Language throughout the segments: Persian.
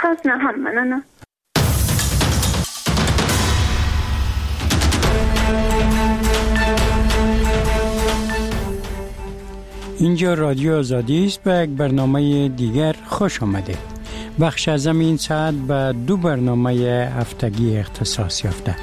پس نه هم مننه. اینجا رادیو آزادی است. به یک برنامه دیگر خوش آمدید. بخش از این ساعت به 2 برنامه هفتگی اختصاص یافته: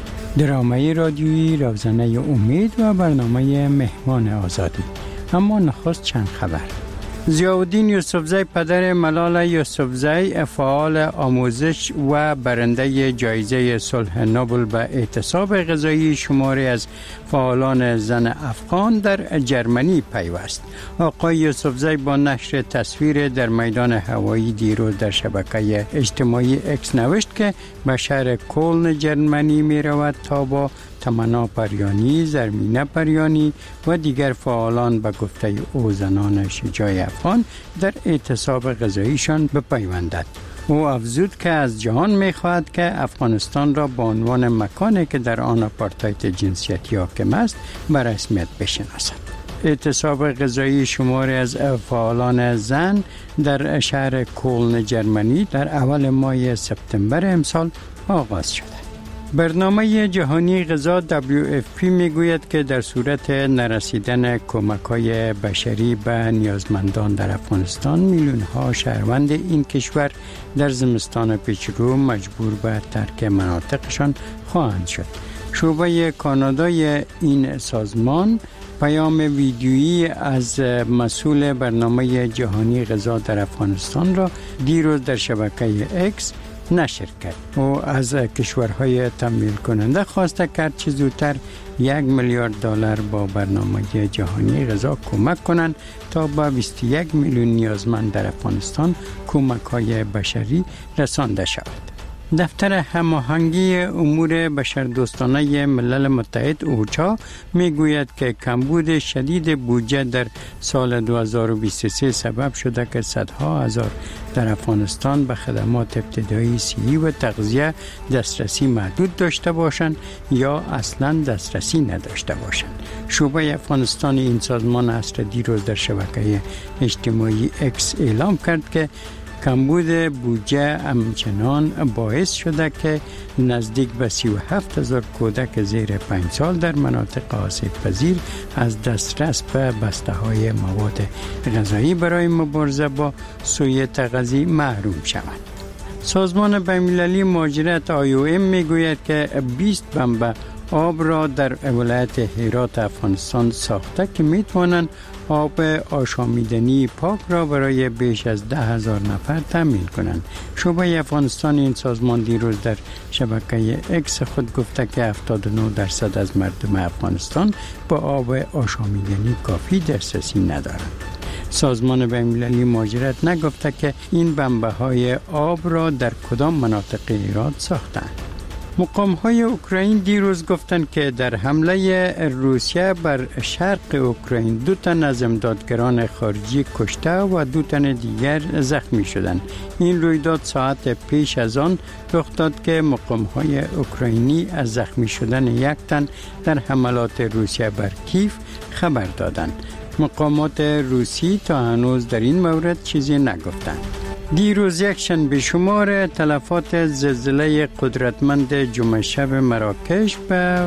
درامه رادیویی روزنه امید و برنامه مهمان آزادی. اما نخست چند خبر. ضیاءالدین یوسفزی پدر ملال یوسفزی فعال آموزش و برنده جایزه صلح نوبل به اعتصاب غذایی شماری از فعالان زن افغان در جرمنی پیوست. آقای یوسفزی با نشر تصویر در میدان هوایی دیروز در شبکه اجتماعی اکس نوشت که به شهر کلن جرمنی می رود تا با تمنا پریانی، زرمینه پریانی و دیگر فعالان به گفته او زنان شجاع افغان در اعتصاب غذاییشان بپیوندد. او افزود که از جهان می‌خواهد که افغانستان را به عنوان مکانی که در آن آپارتاید جنسیتی حاکم است به رسمیت بشناسد. اعتصاب غذایی شماری از فعالان زن در شهر کلن جرمنی در اول ماه سپتامبر امسال آغاز شده. برنامه جهانی غذا WFP میگوید که در صورت نرسیدن کمک‌های بشری به نیازمندان در افغانستان میلیون‌ها شهروند این کشور در زمستان پیشرو مجبور به ترک مناطقشان خواهند شد. شعبه کانادای این سازمان پیام ویدیویی از مسئول برنامه جهانی غذا در افغانستان را دیروز در شبکه اکس نشر کرد. او از کشورهای تمویل کننده خواسته کرد چه زودتر $1 میلیارد با برنامه جهانی غذا کمک کنند تا به 21 میلیون نیازمند در افغانستان کمک‌های بشری رسانده شود. دفتر هماهنگی امور بشردوستانه ملل متحد اوچا میگوید که کمبود شدید بودجه در سال 2023 سبب شده که صدها هزار در افغانستان به خدمات ابتدایی صحی و تغذیه دسترسی محدود داشته باشند یا اصلا دسترسی نداشته باشند. شعبه افغانستان این سازمان عصر دیروز در شبکه اجتماعی اکس اعلام کرد که کمبود بودجه همچنان باعث شده که نزدیک به 37,000 کودک زیر 5 سال در مناطق آسیب پذیر از دسترس به بسته‌های مواد غذایی برای مبارزه با سوء تغذیه محروم شوند. سازمان بین‌المللی مهاجرت IOM میگوید که 20 بمب آب را در ولایت هرات افغانستان ساخته که میتوانند آب آشامیدنی پاک را برای بیش از 10,000 نفر تامین کنند. شعبه افغانستان این سازمان دیروز در شبکه اکس خود گفته که 79% از مردم افغانستان با آب آشامیدنی کافی دسترسی ندارند. سازمان بین‌المللی مهاجرت نگفته که این بمب‌های آب را در کدام مناطق هرات ساختند. مقام‌های اوکراین دیروز گفتند که در حمله روسیه بر شرق اوکراین 2 تن از امدادگران خارجی کشته و 2 تن دیگر زخمی شدند. این رویداد ساعت پیش از آن رخ داد که مقام‌های اوکراینی از زخمی شدن 1 تن در حملات روسیه بر کیف خبر دادند. مقامات روسی تا هنوز در این مورد چیزی نگفتند. دیروز یک شنبه شمار تلفات زلزله قدرتمند جمعه شب مراکش به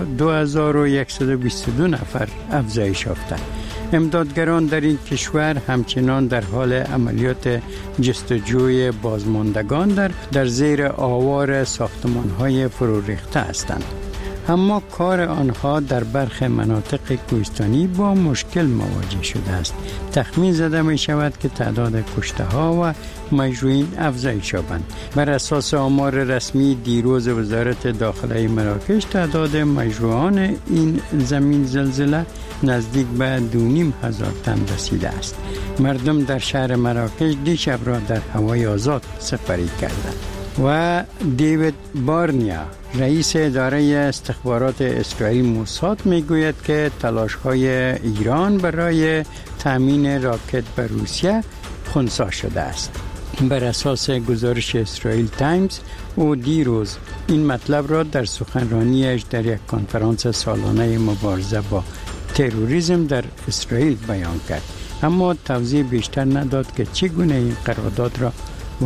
2122 نفر افزایش یافت. امدادگران در این کشور همچنان در حال عملیات جستجوی بازماندگان در زیر آوار ساختمان‌های فرو ریخته هستند. اما کار آنها در برخی مناطق کوهستانی با مشکل مواجه شده است. تخمین زده می شود که تعداد کشته ها و مجروحین افزایش یابند. بر اساس آمار رسمی دیروز وزارت داخله مراکش تعداد مجروحان این زمین زلزله نزدیک به 2,500 تن رسیده است. مردم در شهر مراکش دیشب را در هوای آزاد سپری کردند. و دیوید بارنیا رئیس اداره استخبارات اسرائیل موساد میگوید که تلاش‌های ایران برای تامین راکت به روسیه خنثی شده است. بر اساس گزارش اسرائیل تایمز او دیروز این مطلب را در سخنرانیش در یک کنفرانس سالانه مبارزه با تروریسم در اسرائیل بیان کرد، اما توضیح بیشتر نداد که چگونه این قرارداد را